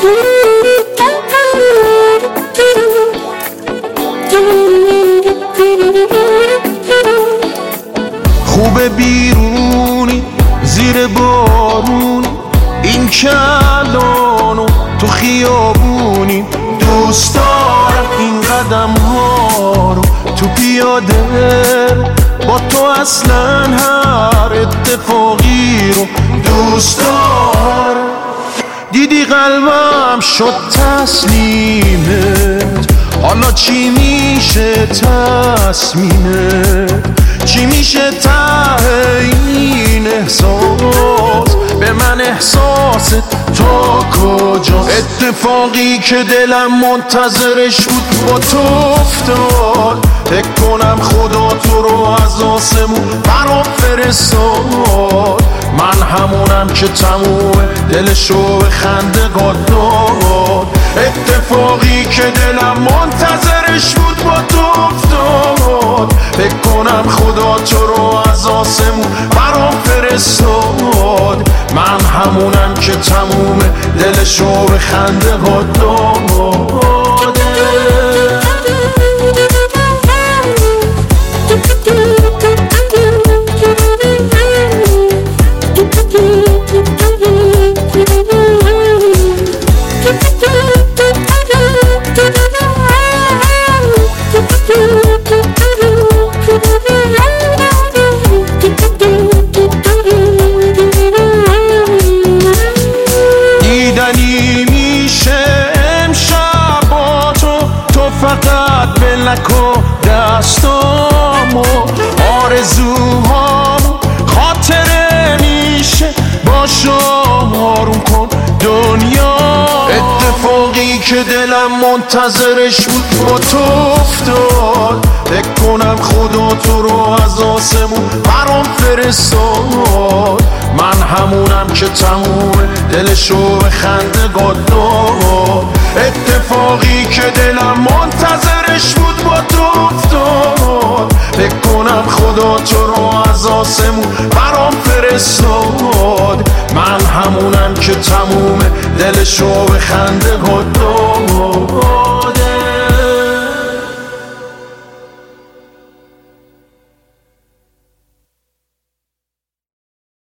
خوبه بیرونی زیر بارونی، این کلانو تو خیابونی. دوست دارم این قدم ها رو تو پیاده با تو، اصلا هر اتفاقی رو دوست دارم. دیدی قلبم شد تسلیمت، حالا چی میشه تصمیمت؟ چی میشه ته این احساس؟ به من احساست تا کجاست؟ اتفاقی که دلم منتظرش بود با تو افتاد. فکر کنم خدا تو رو از آسمون برام فرستاد. من همونم که تموم دلشو به خندگات داد. اتفاقی که دلم منتظرش بود با تو افتاد. فکر کنم خدا تو رو از آسمون برام فرستاد. من همونم که تموم دلشو به خندگات داد. دیدنی میشه امشب با تو فقط بلک و دستامو، آرزوهامو خاطره میشه با شام آروم کن دنیا. اتفاقی که دلم منتظرش بود با تو افتاد. فکر کنم خدا تو رو از آسمون برام فرستاد. من همونم که تموم دلشو به خندگات داد. اتفاقی که دلم منتظرش بود با تو افتاد. فکر کنم خدا تو رو از آسمون برام فرستاد. من همونم که تموم دلشو به خندگات داد.